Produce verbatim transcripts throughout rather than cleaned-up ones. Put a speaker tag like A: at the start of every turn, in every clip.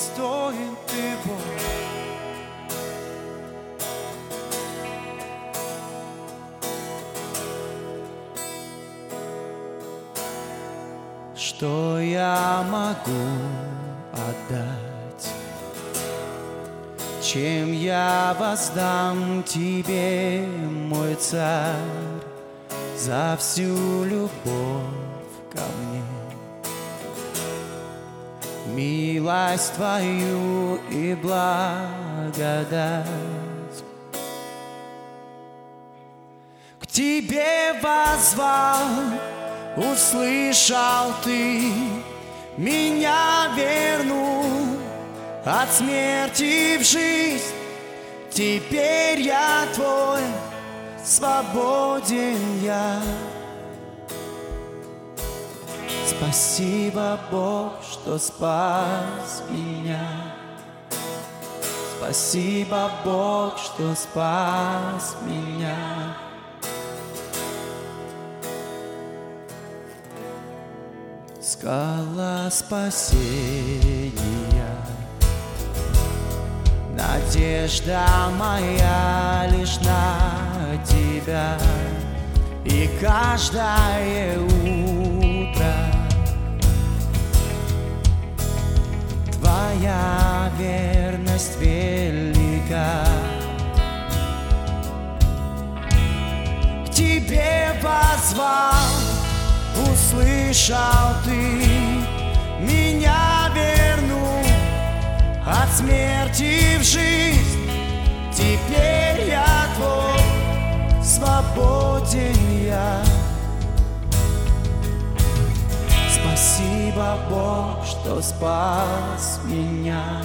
A: достоин Ты, Бог. Что я могу отдать? Чем я воздам Тебе, мой Царь, за всю любовь ко мне? Милость Твою и благодать. К Тебе воззвал, услышал Ты, меня вернул от смерти в жизнь. Теперь я Твой, свободен я. Спасибо, Бог, что спас меня. Спасибо, Бог, что спас меня. Скала спасения, надежда моя лишь на Тебя. И каждое утро Твоя верность велика. К Тебе воззвал, услышал Ты, меня вернул от смерти в жизнь. Теперь я Твой, свободен я. Спасибо, Бог, что спас меня.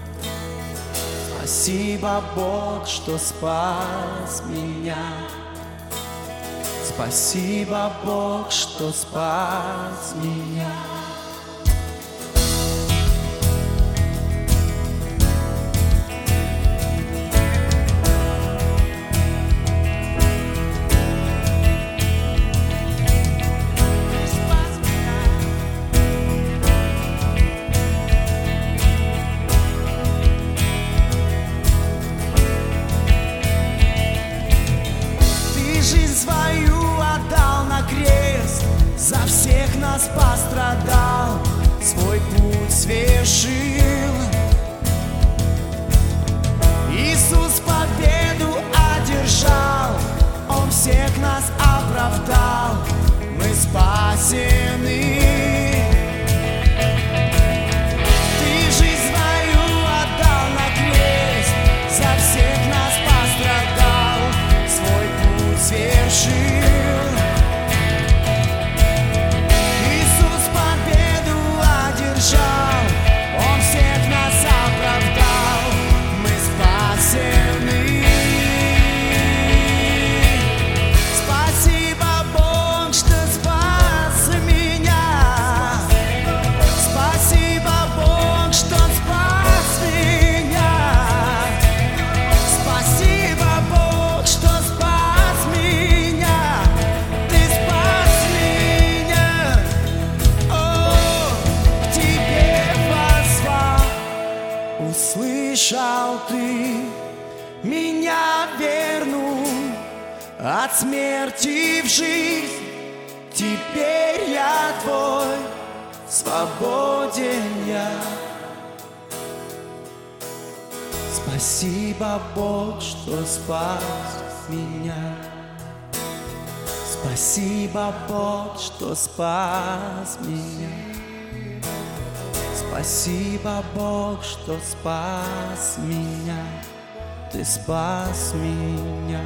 A: Спасибо, Бог, что спас меня. Спасибо, Бог, что спас меня. За всех нас пострадал, свой путь свершил. Иисус победу одержал, Он всех нас оправдал, мы спасены. Ты жизнь свою отдал на крест, за всех нас пострадал, свой путь свершил. Он всех нас оправдал, мы спасены. Спасибо, Бог, что спас меня. Спасибо, Бог, что спас меня. Спасибо, Бог, что спас меня. Ты спас меня. О, услышал Ты, меня вернул от смерти в жизнь. Теперь я Твой, свободен я. Спасибо, Бог, что спас меня. Спасибо, Бог, что спас меня. Спасибо, Бог, что спас меня. Ты спас меня.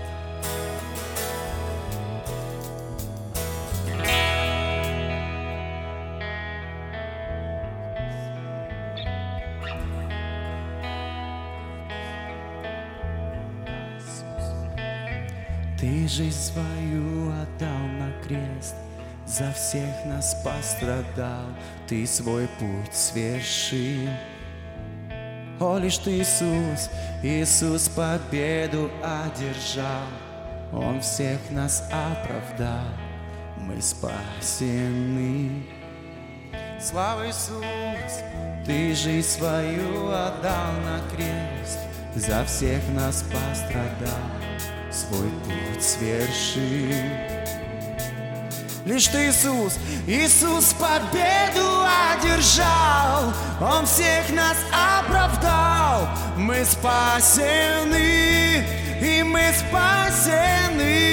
A: Ты жизнь свою отдал на крест, за всех нас пострадал, Ты свой путь свершил. О, лишь Ты, Иисус, Иисус победу одержал, Он всех нас оправдал, мы спасены. Слава Иисус, Ты жизнь свою отдал на крест, за всех нас пострадал, свой путь свершил. Лишь Ты, Иисус, Иисус победу одержал, Он всех нас оправдал. Мы спасены, и мы спасены.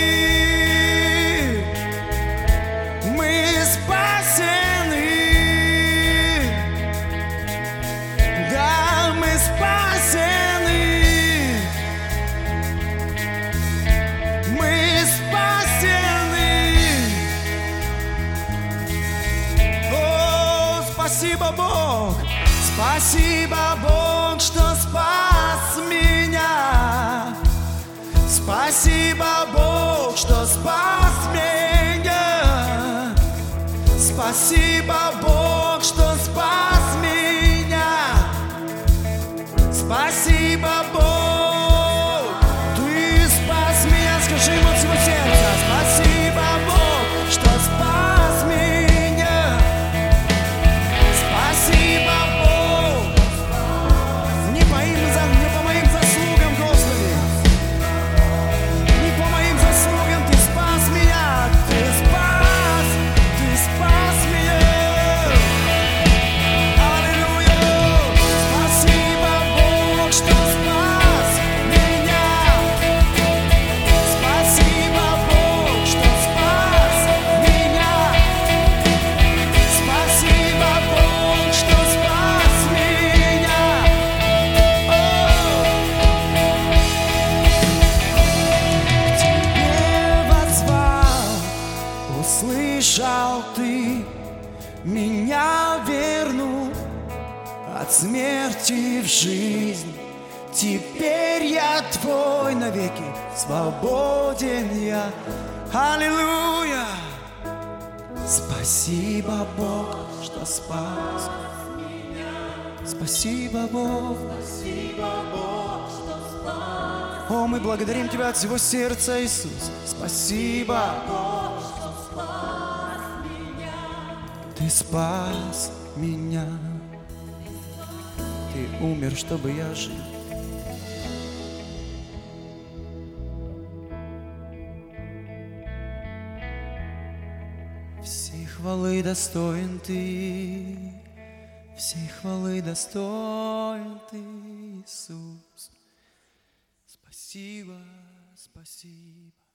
A: Мы спасены. Да, мы спасены. Мы спасены. О, спасибо, Бог. Спасибо, Бог, что спас меня. Спасибо, Бог, что спас меня. Спасибо, Бог, что спас меня. Спасибо, Бог, Ты спас меня. Скажи ему от всего сердца. Спасибо, Бог, что спас меня. Спасибо, Бог. Не по, им, не по моим заслугам, Господи. Не по моим заслугам Ты спас меня. Ты спас, Ты спас меня. Аллилуйя. Спасибо, Бог, что спас меня. Спасибо, Бог, что спас меня. Спасибо, Бог, что спас меня. О, к Тебе воззвал, услышал Ты, меня вернул от смерти в жизнь. Теперь я Твой навеки, свободен я. Аллилуйя! Спасибо, Бог, что спас. Спасибо, Бог. О, мы благодарим Тебя от всего сердца, Иисус. Спасибо. Ты спас меня. Ты умер, чтобы я жил. Всей хвалы достоин Ты, всей хвалы достоин Ты, Иисус. Спасибо, спасибо.